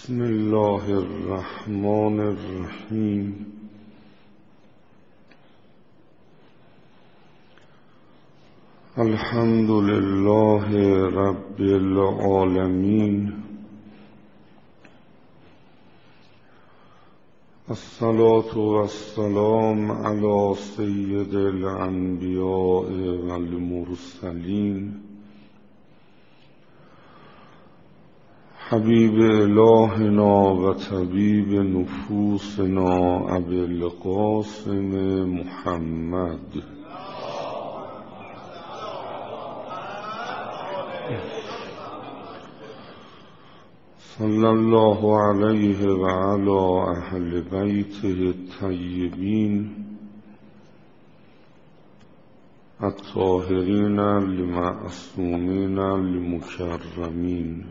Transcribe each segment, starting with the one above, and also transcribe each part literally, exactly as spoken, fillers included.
بسم الله الرحمن الرحیم. الحمد لله رب العالمین. الصلاة والسلام علی سید الانبیاء والمرسلین حبیب الهنا و طبیب نفوسنا ابی القاسم محمد صلی الله علیه و علی اهل بیته الطیبین الطاهرین المعصومین المکرمین.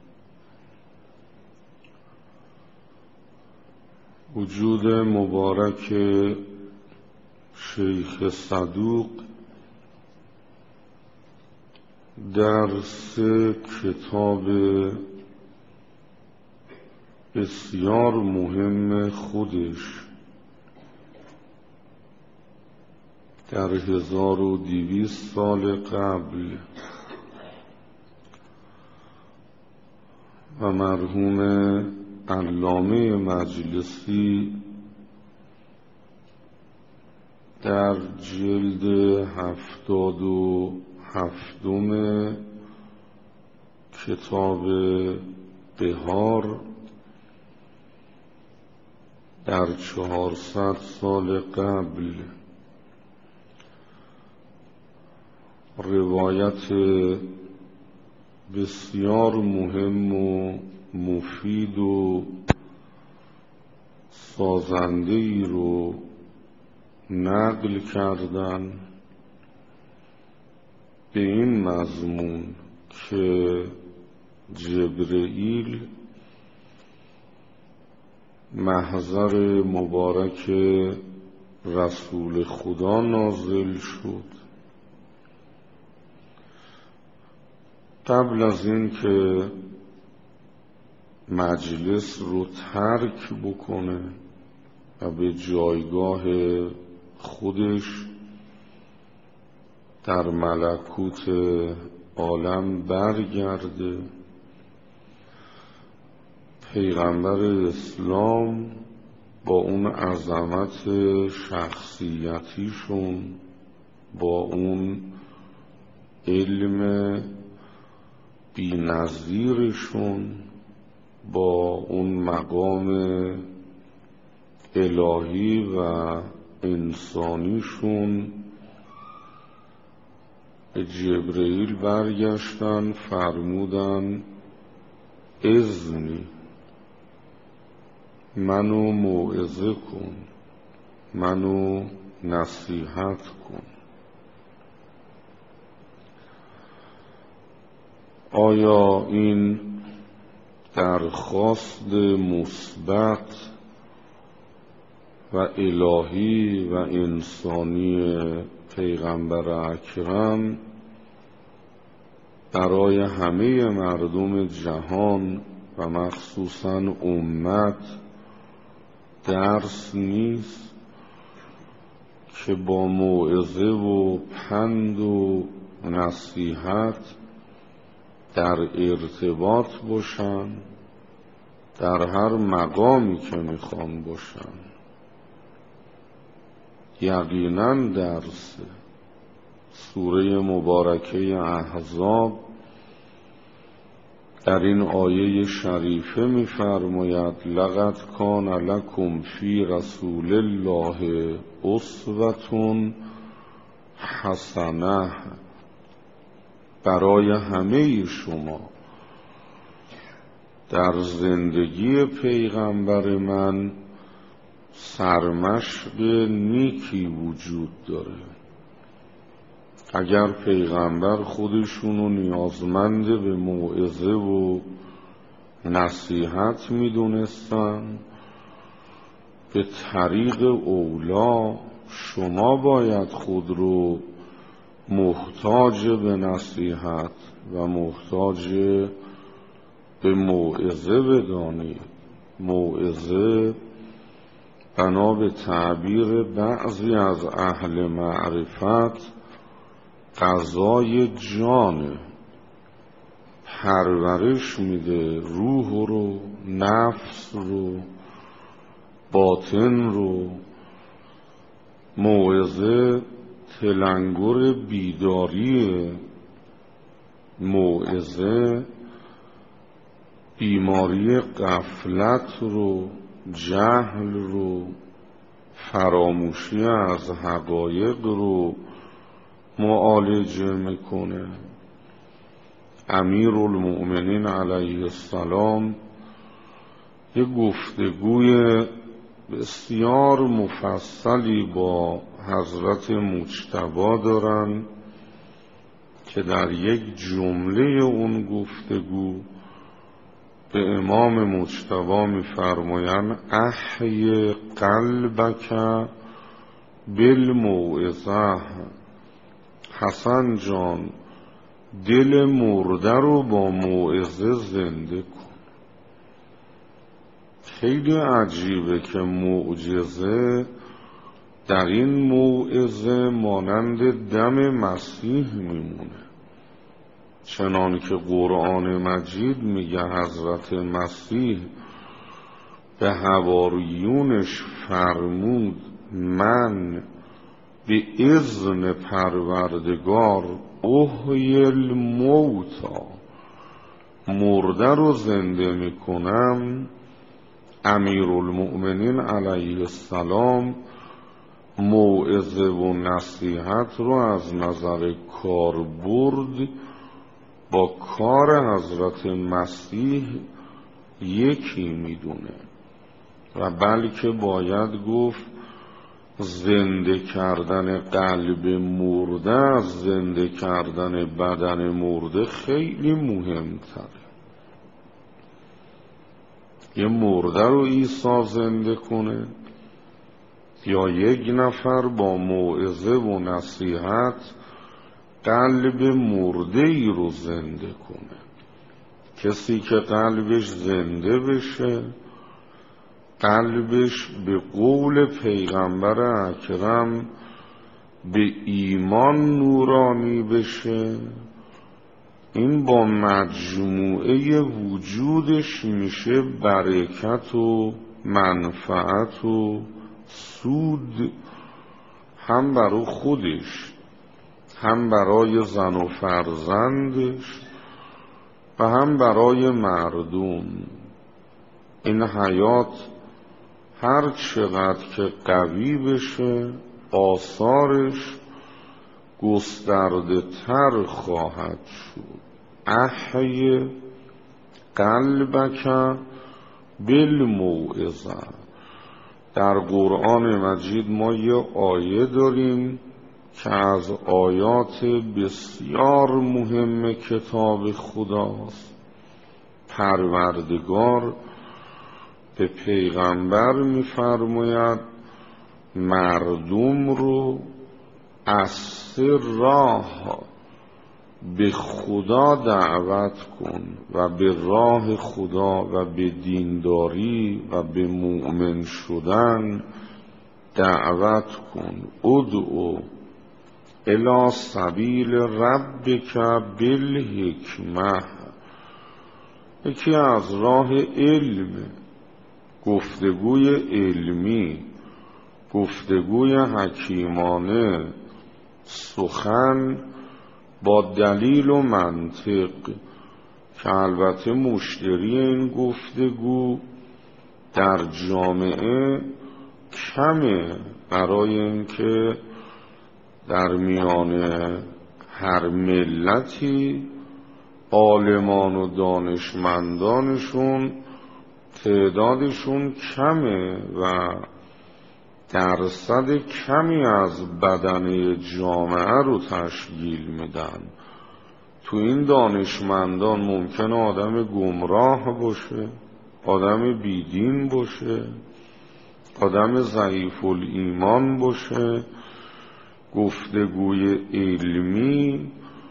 وجود مبارک شیخ صدوق در سه کتاب بسیار مهم خودش در هزار و دویست سال قبل و مرحوم علامه مجلسی در جلد هفتاد و هفتم کتاب بهار در چهارصد سال قبل روایت بسیار مهم و مفید و سازنده‌ای رو نقل کردن به این مضمون که جبرئیل محضر مبارک رسول خدا نازل شد. قبل از این که مجلس رو ترک بکنه و به جایگاه خودش در ملکوت عالم برگرده، پیغمبر اسلام با اون عظمت شخصیتیشون، با اون علم بی‌نظیرشون، با اون مقام الهی و انسانیشون به جبرئیل برگشتن، فرمودن اذنی، منو موعظه کن، منو نصیحت کن. آیا این درخواست مثبت و الهی و انسانی پیغمبر اکرم برای همه مردم جهان و مخصوصاً امت درس نیست که با موعظه و پند و نصیحت در ارتباط باشن در هر مقامی که میخوان باشن؟ یقیناً درس. سوره مبارکه احزاب در این آیه شریفه می‌فرماید لقد کان لکم فی رسول الله اسوة حسنه، برای همه شما در زندگی پیغمبر من سرمشق نیکی وجود داره. اگر پیغمبر خودشونو نیازمند به موعظه و نصیحت میدونستن، به طریق اولا شما باید خود رو محتاج به نصیحت و محتاج به موعظه بدانی. موعظه بنا به تعبیر بعضی از اهل معرفت غذای جانه، پرورش میده روح رو، نفس رو، باطن رو. موعظه تلنگر بیداریه. موعظه بیماری غفلت رو، جهل رو، فراموشی از حقایق رو معالجه میکنه. امیرالمؤمنین علیه السلام یه گفتگوی بسیار مفصلی با حضرت مجتبی دارن که در یک جمله اون گفتگو به امام مجتبی می‌فرمایند احی قلبک بالموعظه. حسن جان، دل مرده رو با موعظه زنده کن. خیلی عجیبه که معجزه در این موعظه مانند دم مسیح میمونه، چنان که قرآن مجید میگه حضرت مسیح به حواریونش فرمود من به اذن پروردگار احیی الموتی، مرده رو زنده میکنم. امیرالمؤمنین علیه السلام موعظه و نصیحت رو از نظر کاربرد با کار حضرت مسیح یکی میدونه و بلکه باید گفت زنده کردن قلب مرده از زنده کردن بدن مرده خیلی مهمتره. یه مرده رو عیسی زنده کنه یا یک نفر با موعظه و نصیحت قلب مرده ای رو زنده کنه. کسی که قلبش زنده بشه، قلبش به قول پیغمبر اکرم به ایمان نورانی بشه، این با مجموعه وجودش میشه برکت و منفعت و سود، هم برای خودش، هم برای زن و فرزندش و هم برای مردم. این حیات هر چقدر که قوی بشه آثارش گسترده تر خواهد شد. احی قلبک بالموعظه. در قرآن مجید ما یه آیه داریم که از آیات بسیار مهم کتاب خداست. پروردگار به پیغمبر می‌فرماید مردم رو از سر راه به خدا دعوت کن و به راه خدا و به دینداری و به مؤمن شدن دعوت کن. ادعو الی سبیل ربک بالحکمه. یکی از راه علم، گفتگوی علمی، گفتگوی حکیمانه، سخن با دلیل و منطق که البته مشتری این گفتگو در جامعه کمه، برای اینکه در میان هر ملتی عالمان و دانشمندانشون تعدادشون کمه و درصد کمی از بدنه جامعه رو تشکیل میدن. تو این دانشمندان ممکنه آدم گمراه باشه، آدم بیدین باشه، آدم ضعیف الایمان باشه. گفتگوی علمی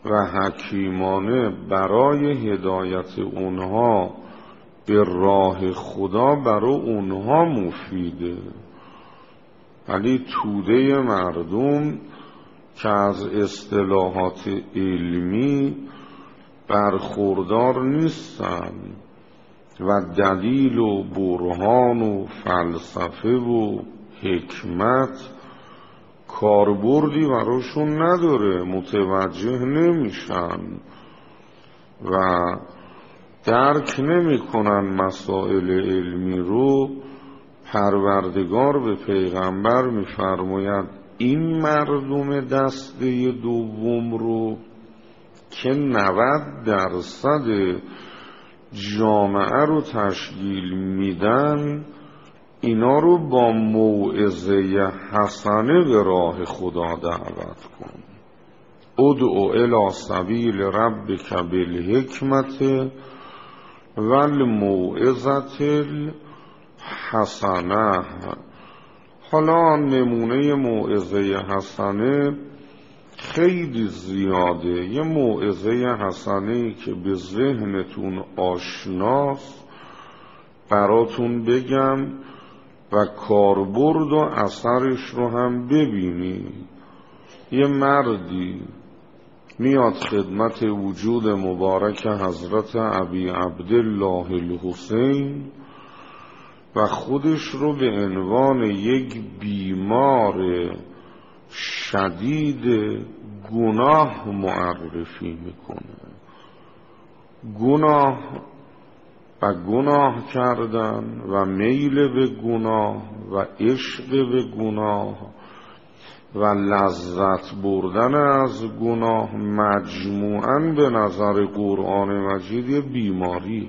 و حکیمانه برای هدایت اونها به راه خدا برای اونها مفیده، ولی توده مردم که از اصطلاحات علمی برخوردار نیستن و دلیل و برهان و فلسفه و حکمت کاربردی براشون نداره، متوجه نمیشن و درک نمیکنن مسائل علمی رو. پروردگار به پیغمبر میفرماید این مردم دسته دوم رو که نود درصد جامعه رو تشکیل میدن، اینا رو با موعظه حسنه به راه خدا دعوت کن. ادعو الی سبیل ربک بالحکمت والموعظة الحسنه. حالا نمونه موعظه حسنه خیلی زیاده. یه موعظه حسنه‌ای که به ذهنتون آشناست براتون بگم و کاربرد و اثرش رو هم ببینید. یه مردی میاد خدمت وجود مبارک حضرت ابی عبدالله الحسین و خودش رو به عنوان یک بیمار شدید گناه معرفی میکنه. گناه و گناه کردن و میل به گناه و عشق به گناه و لذت بردن از گناه مجموعاً به نظر قرآن مجید بیماری.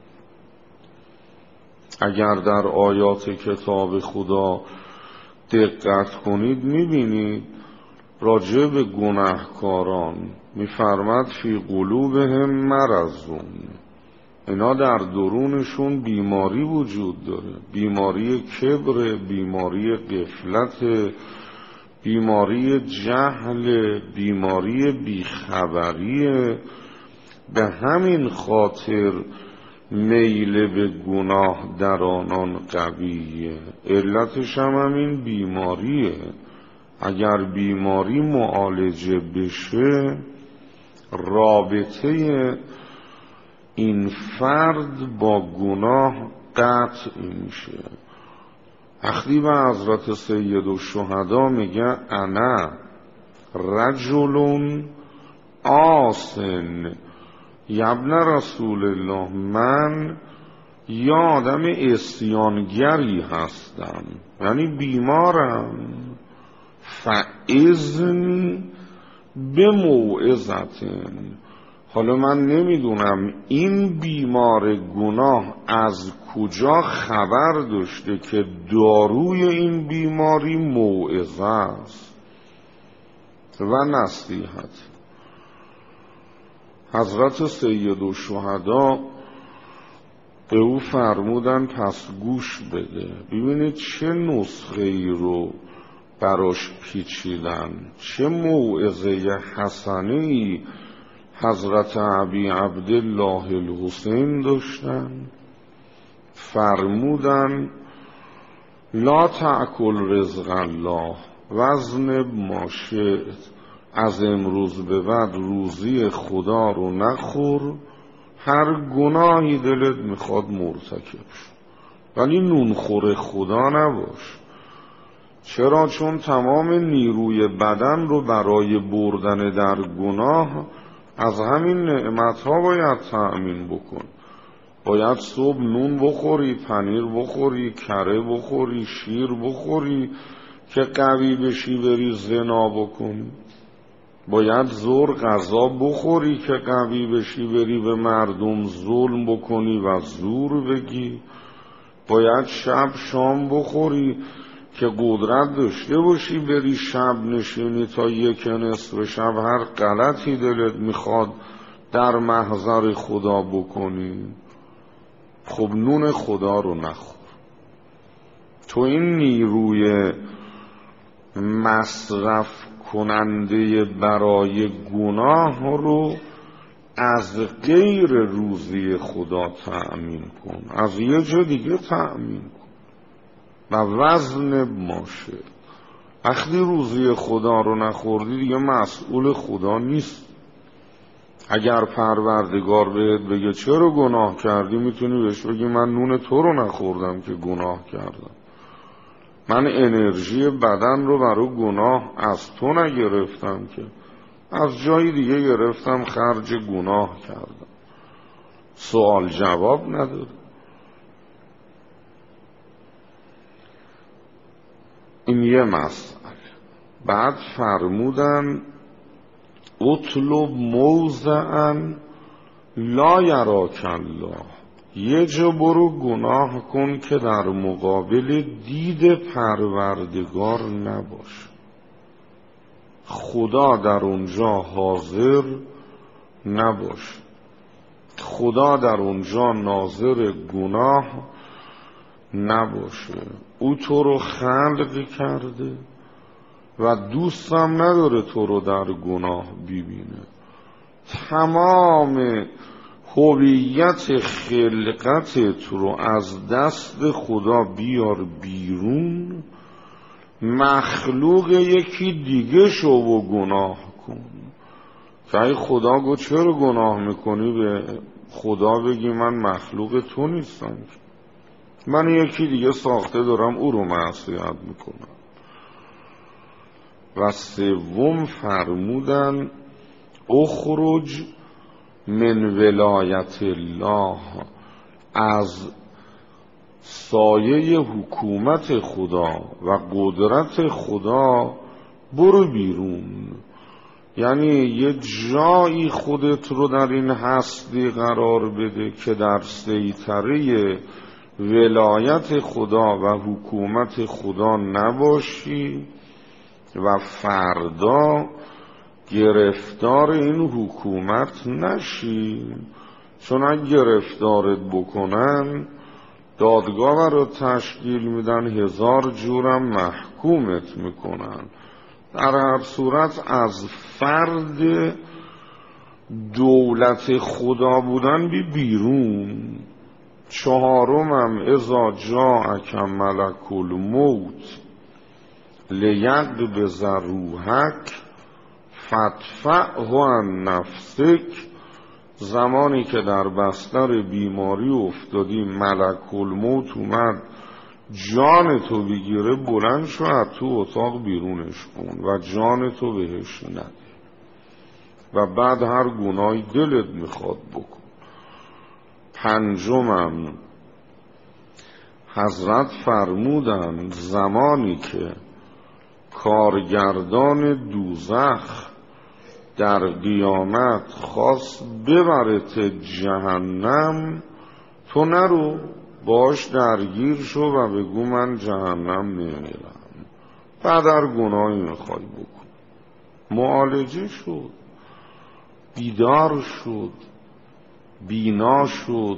اگر در آیات کتاب خدا دقت کنید میبینید راجع به گناهکاران میفرماد فی قلوبهم مرضون، اینا در درونشون بیماری وجود داره، بیماری کبر، بیماری غفلت، بیماری جهل، بیماری بیخبری. به همین خاطر میل به گناه در آنان قویه. علتش هم همین بیماریه. اگر بیماری معالجه بشه رابطه این فرد با گناه قطع میشه. وقتی به حضرت سید الشهدا میگه انا رجل آسن یبن رسول الله، من یا آدم عصیانگری هستم، یعنی بیمارم، فاذن به موعظتن. حالا من نمیدونم این بیمار گناه از کجا خبر داشته که داروی این بیماری موعظه است و نصیحت. حضرت سید الشهدا به او فرمودن پس گوش بده. ببینید چه نسخه ای رو براش پیچیدن، چه موعظه حسنه ای حضرت ابی عبدالله الحسین داشتن. فرمودن لا تأکل رزق الله وزن ما شئت، از امروز به بعد روزی خدا رو نخور، هر گناهی دلت میخواد مرتکب شو، ولی نونخور خدا نباش. چرا؟ چون تمام نیروی بدن رو برای بردن در گناه از همین نعمتها باید تأمین بکن. باید صبح نون بخوری، پنیر بخوری، کره بخوری، شیر بخوری که قوی بشی بری زنا بکنی. باید زور غذا بخوری که قوی بشی بری به مردم ظلم بکنی و زور بگی. باید شب شام بخوری که قدرت داشته باشی بری شب نشینی تا یک نصف شب هر غلطی دلت میخواد در محضر خدا بکنی. خب نون خدا رو نخور. تو این نیروی مصرف کننده برای گناه رو از غیر روزی خدا تأمین کن، از یه جا دیگه تأمین کن و وزن باشه. وقتی روزی خدا رو نخوردی دیگه مسئول خدا نیست. اگر پروردگار بهت بگه چرا گناه کردی، میتونی بهش بگی من نون تو رو نخوردم که گناه کردم، من انرژی بدن رو برای گناه از تو نگرفتم که از جایی دیگه گرفتم خرج گناه کردم. سوال جواب نداره. این یه مسئله. بعد فرمودن اطلب موضعا لا یراک الله، یه جا برو گناه کن که در مقابل دید پروردگار نباشه، خدا در اونجا حاضر نباشه، خدا در اونجا ناظر گناه نباشه. او تو رو خلق کرده و دوستم نداره تو رو در گناه ببینه. تمام هویت خلقتت رو از دست خدا بیار بیرون، مخلوق یکی دیگه شو و گناه کن. که خدا گو چرا گناه میکنی، به خدا بگی من مخلوق تو نیستم، من یکی دیگه ساخته دارم او رو معصیت میکنم. و سوم فرمودن اخرج من ولایت الله، از سایه حکومت خدا و قدرت خدا برو بیرون. یعنی یه جایی خودت رو در این هستی قرار بده که در سیطره ولایت خدا و حکومت خدا نباشی و فردا گرفتار این حکومت نشی، چون اگه گرفتارت بکنن دادگاه رو تشکیل میدن، هزار جورم محکومت میکنن. در هر صورت از فرد دولت خدا بودن بی بیرون. چهارمم اذا جاءک ملک الموت لیقبض روحک فادفعه عن نفسک، زمانی که در بستر بیماری افتادی ملک الموت اومد جان تو بگیره، بلند شو از تو اتاق بیرونش کن و جان تو بهش نده و بعد هر گناهی دلت میخواد بکن. پنجمم حضرت فرمودن زمانی که کارگردان دوزخ در قیامت خواست ببرت جهنم، تو نرو باش درگیر شو و بگو من جهنم نمیرم، بعد هر گناهی میخوای بکن. معالجه شد، بیدار شد، بینا شد،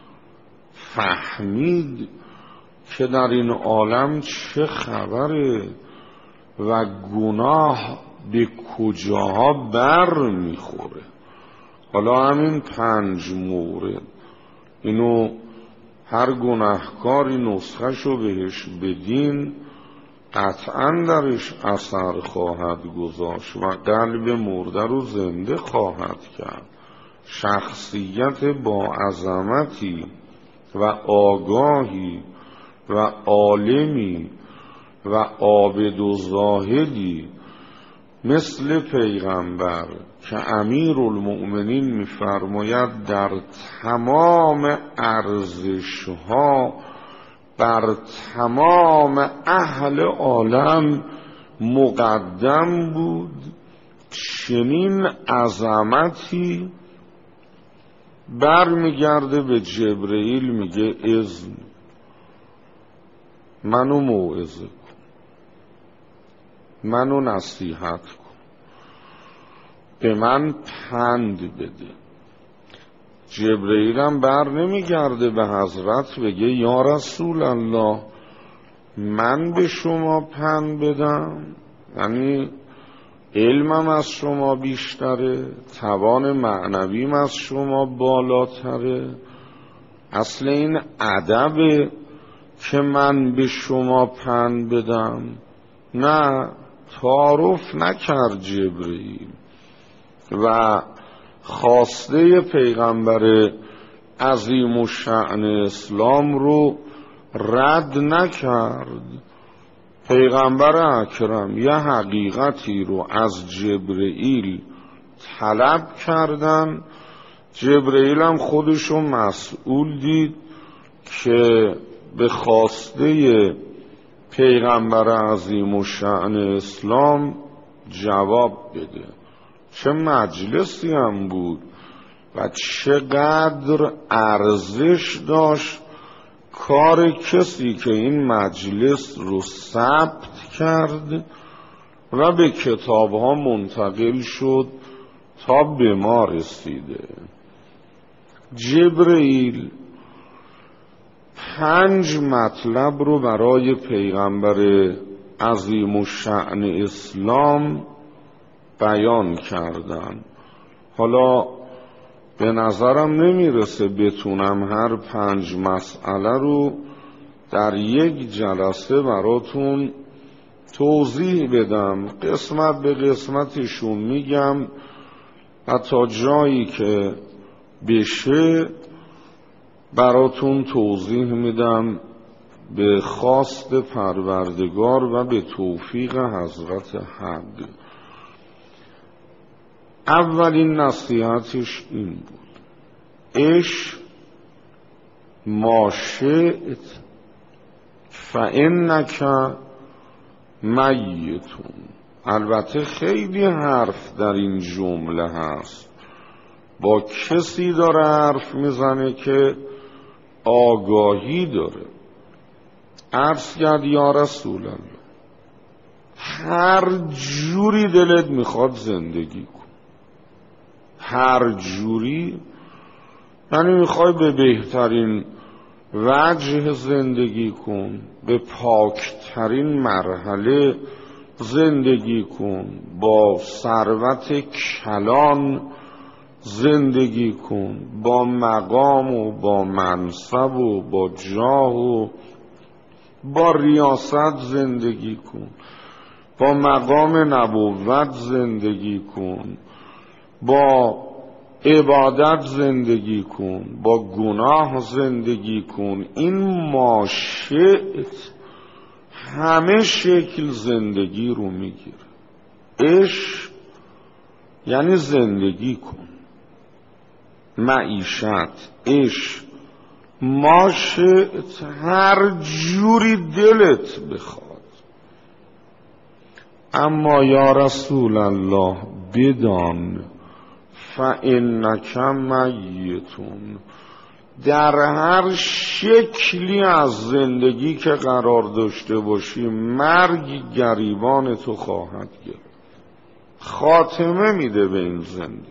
فهمید که در این عالم چه خبره و گناه به کجاها بر میخوره. حالا همین پنج مورد، اینو هر گناهکاری نسخه‌شو بهش بدین قطعا درش اثر خواهد گذاشت و قلب مرده رو زنده خواهد کرد. شخصیت با عظمتی و آگاهی و عالمی و عابد و زاهدی مثل پیغمبر که امیر المؤمنین می‌فرماید در تمام ارزش‌ها بر تمام اهل عالم مقدم بود، چنین عظمتی برمیگرده به جبرئیل میگه اذن منو موعظه کن، منو نصیحت کن، به من پند بده. جبرئیل هم بر نمیگرده به حضرت بگه یا رسول الله من به شما پند بدم، یعنی علمم از شما بیشتره، توان معنویم از شما بالاتره. اصل این ادبه که من به شما پند بدم؟ نه، تعارف نکرد جبرئیل و خواسته پیغمبر عظیم الشأن اسلام رو رد نکرد. پیغمبر اکرم یه حقیقتی رو از جبرئیل طلب کردن، جبرئیل هم خودشو مسئول دید که به خواسته پیغمبر عظیم الشأن اسلام جواب بده. چه مجلسی هم بود و چقدر ارزش داشت کار کسی که این مجلس رو ثبت کرد و به کتابها منتقل شد تا به ما رسیده. جبرئیل پنج مطلب رو برای پیغمبر عظیم الشأن اسلام بیان کردن. حالا به نظرم نمیرسه بتونم هر پنج مسئله رو در یک جلسه براتون توضیح بدم. قسمت به قسمتشون میگم و تا جایی که بشه براتون توضیح میدم به خواست پروردگار و به توفیق حضرت حق. اولین نصیحتش این بود: عش ما شئت فانک میتون. البته خیلی حرف در این جمله هست، با کسی داره حرف میزنه که آگاهی داره. عرض کرد یا رسول الله، هر جوری دلت میخواد زندگی کن، هر جوری، یعنی میخوای به بهترین وجه زندگی کن، به پاکترین مرحله زندگی کن، با ثروت کلان زندگی کن، با مقام و با منصب و با جاه و با ریاست زندگی کن، با مقام نبوت زندگی کن، با عبادت زندگی کن، با گناه زندگی کن. این ماشئت همه شکل زندگی رو میگیره. عشق یعنی زندگی کن، معیشت، عشق، ماشئت هر جوری دلت بخواد. اما یا رسول الله بدان فانک میتون، در هر شکلی از زندگی که قرار داشته باشی مرگ گریبان تو خواهد گرفت، خاتمه میده به این زندگی.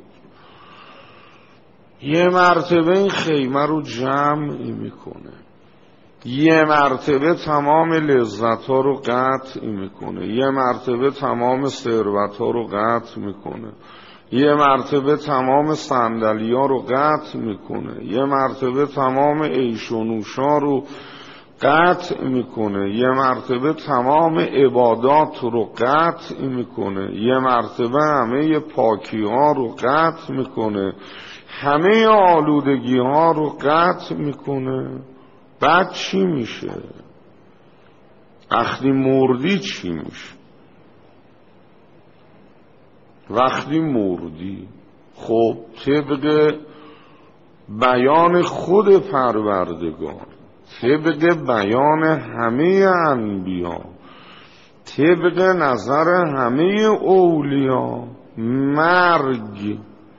یه مرتبه این خیمه رو جمع میکنه، یه مرتبه تمام لذت ها رو قطع میکنه، یه مرتبه تمام ثروت ها رو قطع میکنه، یه مرتبه تمام صندلی ها رو قطع میکنه، یه مرتبه تمام عیش و نوش ها رو قطع میکنه، یه مرتبه تمام عبادات رو قطع میکنه، یه مرتبه همه پاکی ها رو قطع میکنه، همه آلودگی ها رو قطع میکنه. بعد چی میشه؟ وقتی مردی چی میشه؟ وقتی مردی خب طبق بیان خود پروردگار، طبق بیان همه انبیا، طبق نظر همه اولیا، مرگ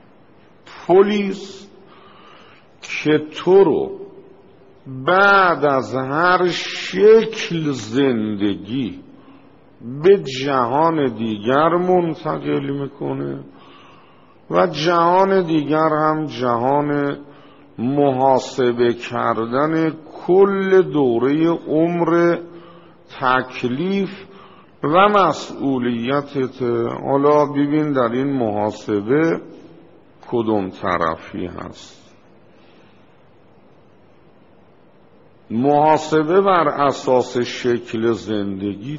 پلیس که تو رو بعد از هر شکل زندگی به جهان دیگر منتقل میکنه و جهان دیگر هم جهان محاسبه کردن کل دوره عمر تکلیف و مسئولیتت. حالا ببین در این محاسبه کدوم طرفی هست. محاسبه بر اساس شکل زندگیت،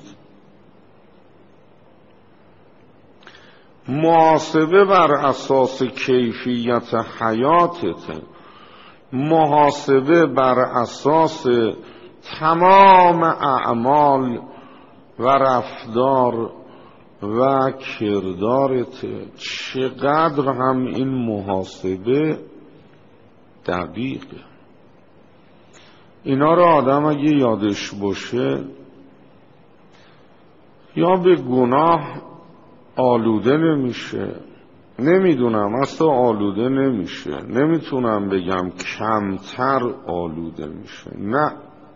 محاسبه بر اساس کیفیت حیاتت، محاسبه بر اساس تمام اعمال و رفتار و کردارت. چقدر هم این محاسبه دقیقه. اینا رو آدم اگه یادش باشه یا به گناه آلوده نمیشه، نمیدونم اصلا آلوده نمیشه، نمیتونم بگم کمتر آلوده میشه، نه.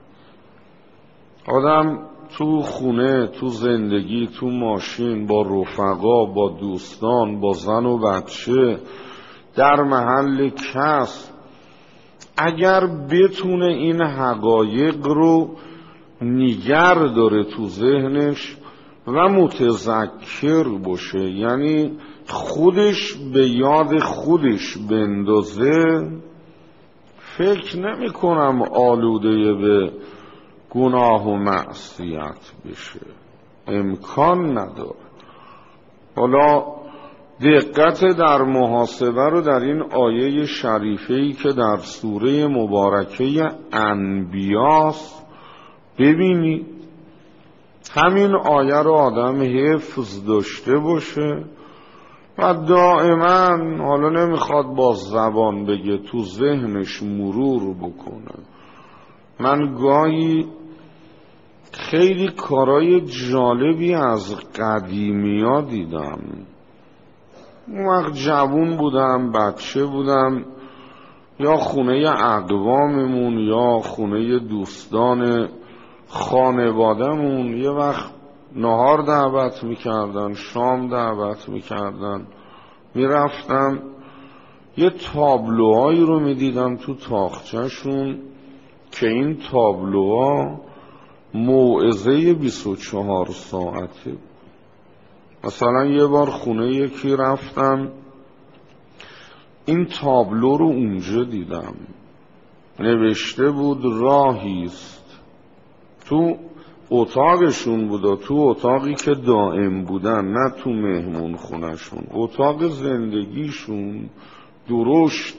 آدم تو خونه، تو زندگی، تو ماشین، با رفقا، با دوستان، با زن و بچه، در محل کسب، اگر بتونه این حقایق رو نگر داره تو ذهنش و متذکر باشه، یعنی خودش به یاد خودش بندازه، فکر نمی کنم آلوده به گناه و معصیت بشه، امکان نداره. حالا دقت در محاسبه رو در این آیه شریفه‌ای که در سوره مبارکه انبیاست ببینید. همین آیه رو آدم حفظ داشته باشه و دائما، حالا نمیخواد با زبان بگه، تو ذهنش مرور بکنه. من گاهی خیلی کارای جالبی از قدیمی ها دیدم. اون وقت جوون بودم، بچه بودم، یا خونه اقواممون یا خونه دوستان خانوادهمون یه وقت نهار دعوت میکردن، شام دعوت میکردن، میرفتم یه تابلوهایی رو میدیدم تو تاقچه‌شون که این تابلوها موعظه بیست و چهار ساعته. مثلا یه بار خونه یکی رفتم، این تابلو رو اونجا دیدم، نوشته بود راهیست. تو اتاقشون بودا، تو اتاقی که دائم بودن، نه تو مهمون خونهشون، اتاق زندگیشون درشت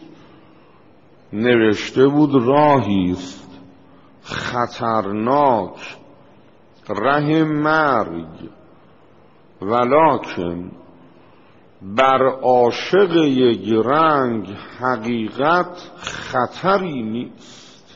نوشته بود راهیست خطرناک، ره مرگ، ولکن بر عاشق یک رنگ حقیقت خطری نیست.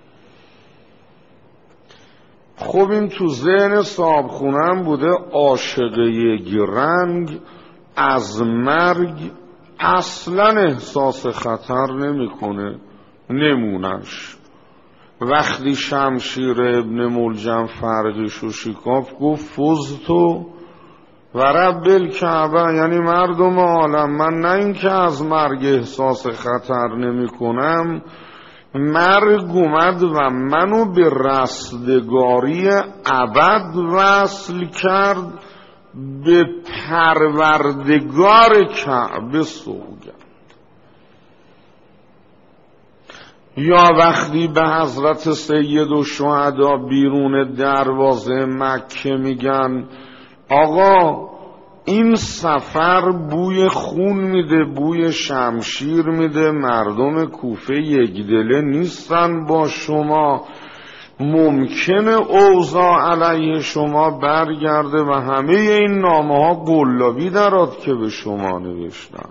خب این تو ذهن صاحبخونم بوده عاشق یک رنگ از مرگ اصلا احساس خطر نمیکنه، نمونش. وقتی شمشیر ابن ملجم فرقش و شکاف گفت فزتو و رب الکعبه، یعنی مردم عالم، من نه این که از مرگ احساس خطر نمی کنم، مرگ اومد و منو به رستگاری ابد وصل کرد، به پروردگار کعبه سوگند. یا وقتی به حضرت سید الشهدا بیرون دروازه مکه میگن آقا این سفر بوی خون میده، بوی شمشیر میده، مردم کوفه یک دله نیستن با شما، ممکنه اوضاع علیه شما برگرده و همه این نامه ها قلابی درات که به شما نوشتن،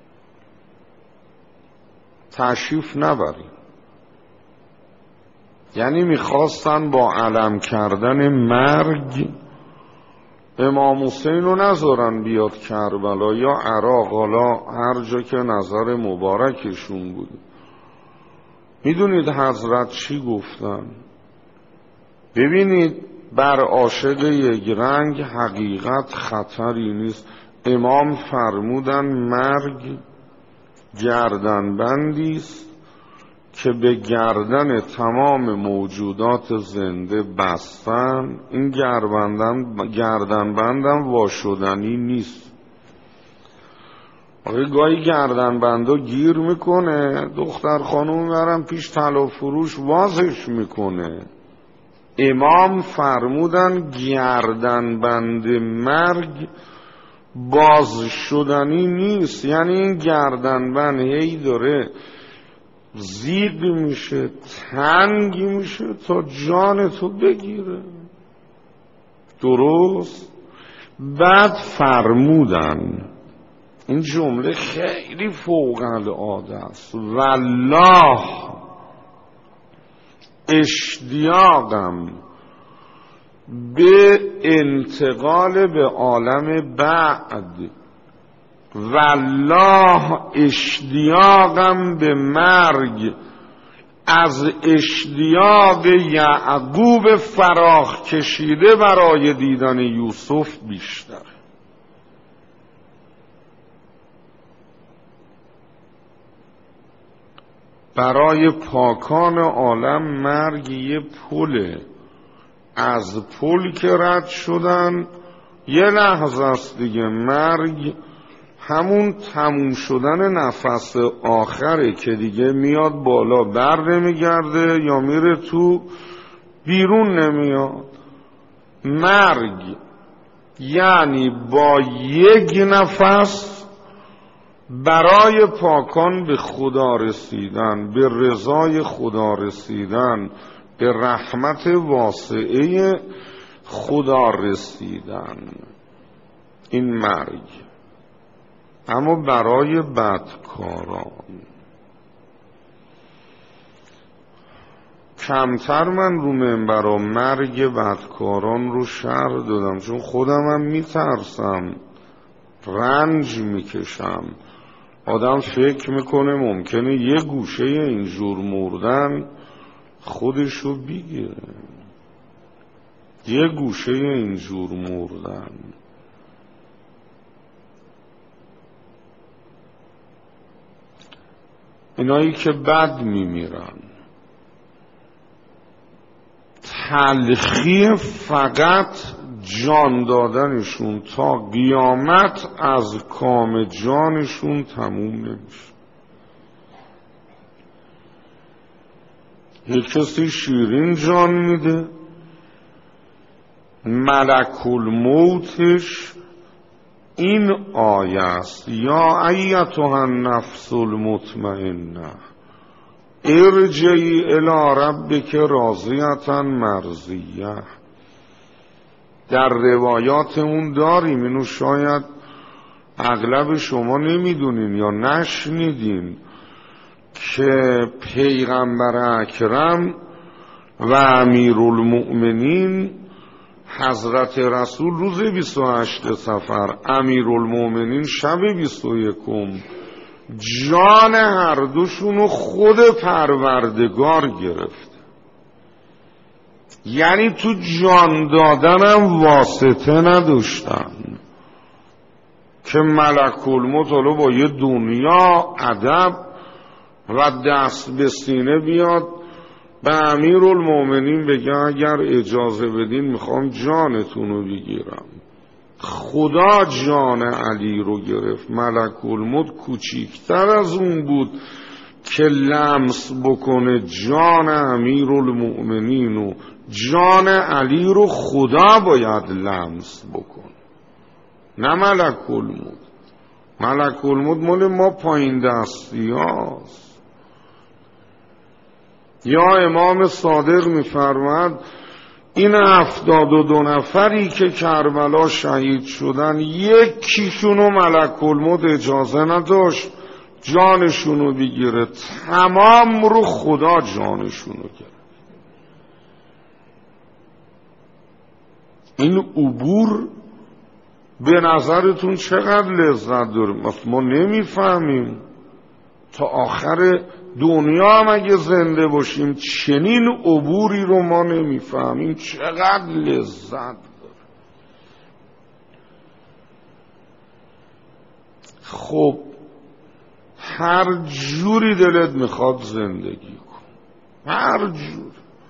تشریف نبرید. یعنی میخواستن با علم کردن مرگ امام حسین رو نذارن بیاد کربلا یا عراق، حالا هر جا که نظر مبارکشون بود. میدونید حضرت چی گفتن؟ ببینید بر عاشق یک رنگ حقیقت خطری نیست. امام فرمودن مرگ گردنبندی است که به گردن تمام موجودات زنده بستن، این گردن گردن بندم واشدنی نیست. آقای گاهی گردن بندا گیر میکنه، دختر خانوم میبرن پیش طلا فروش وازش میکنه. امام فرمودن گردن بند مرگ باز شدنی نیست. یعنی این گردن بند هی داره زیگ میشه، تنگ میشه تا جان تو بگیره. درست؟ بعد فرمودن، این جمله خیلی فوق العاده است، والله اشتیاقم به انتقال به عالم بعد، والله اشتیاقم به مرگ از اشتیاق یعقوب فراخ کشیده برای دیدن یوسف بیشتر. برای پاکان عالم مرگ یه پله، از پل که رد شدن یه لحظه است دیگه. مرگ همون تموم شدن نفس آخره که دیگه میاد بالا بر نمیگرده یا میره تو بیرون نمیاد. مرگ یعنی با یک نفس برای پاکان به خدا رسیدن، به رضای خدا رسیدن، به رحمت واسعه خدا رسیدن. این مرگ. اما برای بدکاران کمتر من رو منبر مرگ بدکاران رو شرح دادم، چون خودم هم میترسم، رنج میکشم. آدم فکر میکنه ممکنه یه گوشه اینجور مردن خودشو بگیره، یه گوشه اینجور مردن. اینایی که بد میمیرن، تلخی فقط جان دادنشون تا قیامت از کام جانشون تموم نمیشه. یک کسی شیرین جان میده، ملک الموتش این آیه است، یا ایتها النفس المطمئنه ارجعی الی ربک راضیة مرضیه. در روایاتمون داریم، اینو شاید اغلب شما نمیدونین یا نشنیدین، که پیغمبر اکرم و امیرالمؤمنین حضرت رسول روز بیست و هشت صفر، امیرالمؤمنین شب بیست و یکم، جان هر دوشونو خود پروردگار گرفت. یعنی تو جان دادنم واسطه نداشتن که ملک الموت حالا با یه دنیا ادب و دست به سینه بیاد به امیرالمؤمنین بگه اگر اجازه بدین میخوام جانتونو بگیرم. خدا جان علی رو گرفت. ملک الموت کوچیکتر از اون بود که لمس بکنه جان امیرالمؤمنین و جان علی رو خدا باید لمس بکنه، نه ملک الموت. ملک الموت مال ما پایین دستی هاست. یا امام صادق میفرماد این هفتاد و دو نفری که کربلا شهید شدن، یکیشونو ملک الموت اجازه نداشت جانشونو بگیره، تمام رو خدا جانشونو گرفت. این عبور به نظرتون چقدر لذت داره؟ ما نمیفهمیم. تا آخر دنیا هم اگه زنده باشیم چنین عبوری رو ما نمیفهمیم چقدر لذت داره. خب هر جوری دلت میخواد زندگی کن، هر جور.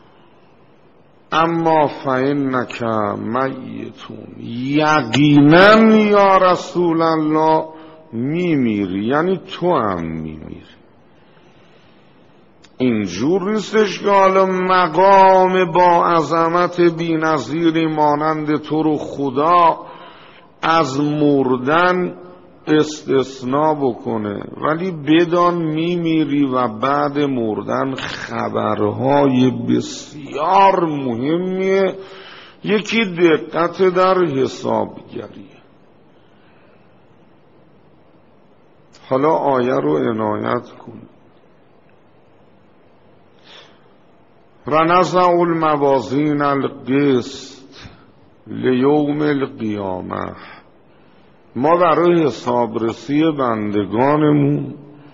اما فإنک میتون، یقینا یا رسول الله میمیری، یعنی تو هم میمیری. اینجور نیستش که حالا مقام با عظمت بی نظیری مانند تو رو خدا از مردن استثناء بکنه، ولی بدان میمیری و بعد مردن خبرهای بسیار مهمیه. یکی دقت در حسابگریه. حالا آیه رو عنایت کن. ونضع الموازین القسط لیوم القیامه، ما برای حسابرسی بندگانمون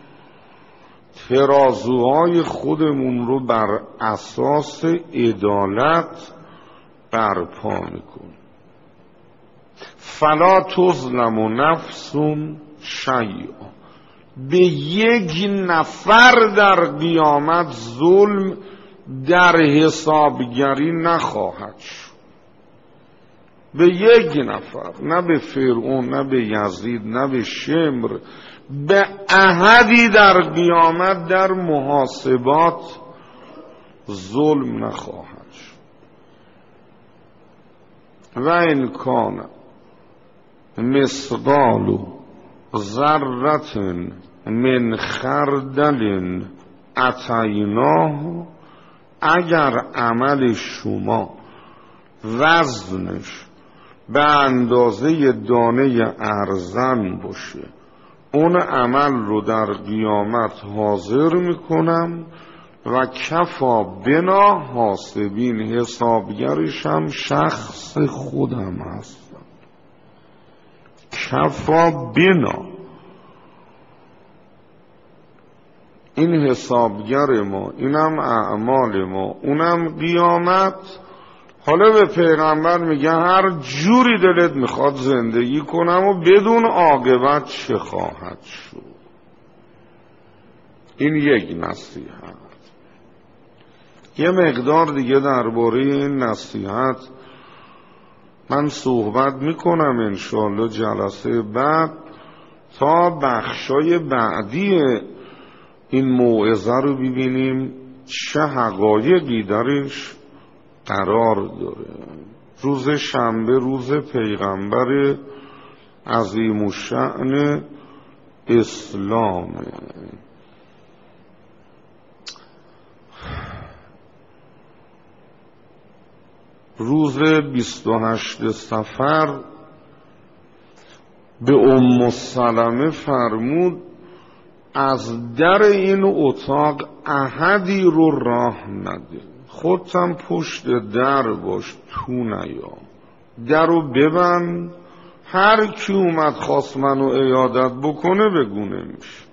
ترازوهای خودمون رو بر اساس عدالت برپا میکنیم. فلا تظلم نفس شیئا، به یک نفر در قیامت ظلم در حسابگری نخواهد شد. به یک نفر، نه به فرعون، نه به یزید، نه به شمر، به احدی در قیامت در محاسبات ظلم نخواهد شد. و ان کان مثقال ذره من خردل اتیناه، اگر عمل شما وزنش به اندازه دانه ارزن باشه، اون عمل رو در قیامت حاضر میکنم و کفا بنا حاسبین، حسابگرش هم شخص خودم هستم. کفا بنا، این حسابگر ما، اینم اعمال ما، اونم قیامت. حالا به پیغمبر میگه هر جوری دلت میخواد زندگی کنم و بدون عاقبت چه خواهد شد. این یک نصیحت. یه مقدار دیگه درباره این نصیحت من صحبت میکنم انشاءالله جلسه بعد، تا بخشای بعدی این موعظه رو ببینیم چه حقایقی درش قرار داره. روز شنبه روز پیغمبر عظیم الشأن اسلامه. روز بیست و هشت صفر به ام سلمه فرمود از در این اتاق احدی رو راه نده، خودتم پشت در باش، تو نیا، در رو ببند، هر کی اومد خواست منو عیادت بکنه بگونه میشه.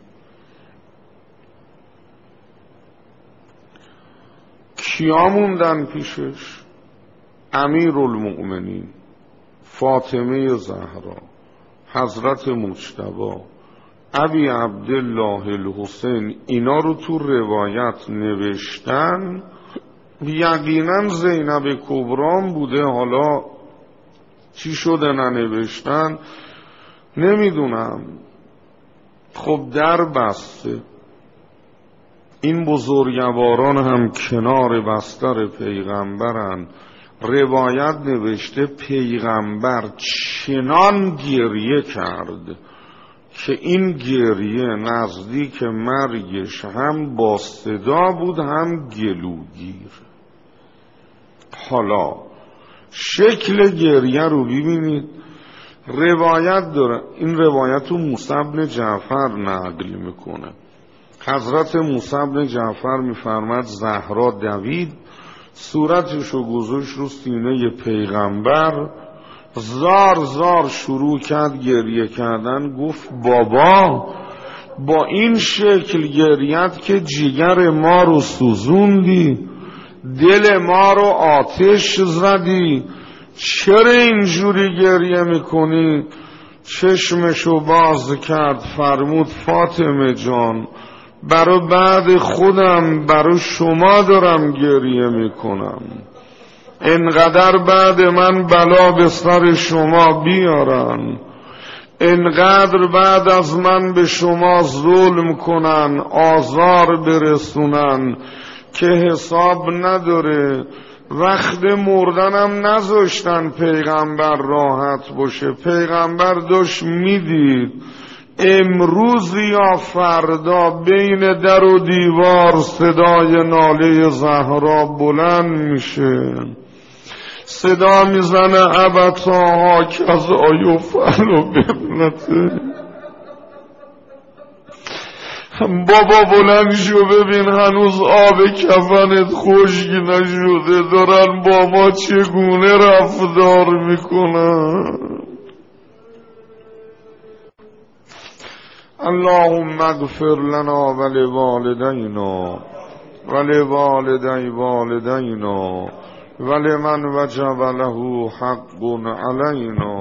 کیا موندن پیشش؟ امیرالمؤمنین فاطمه زهرا، حضرت مجتبی، ابی عبدالله الحسین. اینا رو تو روایت نوشتن. یقینا زینب کبرام بوده، حالا چی شده ننوشتن نمیدونم. خب در بسته. این بزرگواران هم کنار بستر پیغمبرن. روایت نوشته پیغمبر چنان گریه کرد که این گریه نزدیک مرگش هم با صدا بود هم گلوگیر. حالا شکل گریه رو ببینید. روایت داره، این روایت رو موسی بن جعفر نقل میکنه. حضرت موسی بن جعفر میفرماد زهرا دوید، صورتشو گذاشت رو سینه پیغمبر، زار زار شروع کرد گریه کردن. گفت بابا با این شکل گریت که جگر ما رو سوزوندی، دل ما رو آتش زدی، چرا اینجوری گریه میکنی؟ چشمشو باز کرد، فرمود فاطمه جان برای بعد خودم، برای شما دارم گریه میکنم. انقدر بعد من بلا به سر شما بیارن، انقدر بعد از من به شما ظلم کنن، آزار برسونن که حساب نداره. وقت مردنم نذاشتن پیغمبر راحت باشه. پیغمبر داشت میدید امروز یا فردا بین در و دیوار صدای ناله زهرا بلند میشه، صدا میزنه ابتاها کذا یفعل بابنته. بابا بلند شو ببین هنوز آب کفنت خشک نشده، دارن با ما چگونه رفتار میکنن. اللهم اغفر لنا ولوالدینا ولوالدی والدینا ولمن وجب له حق علینا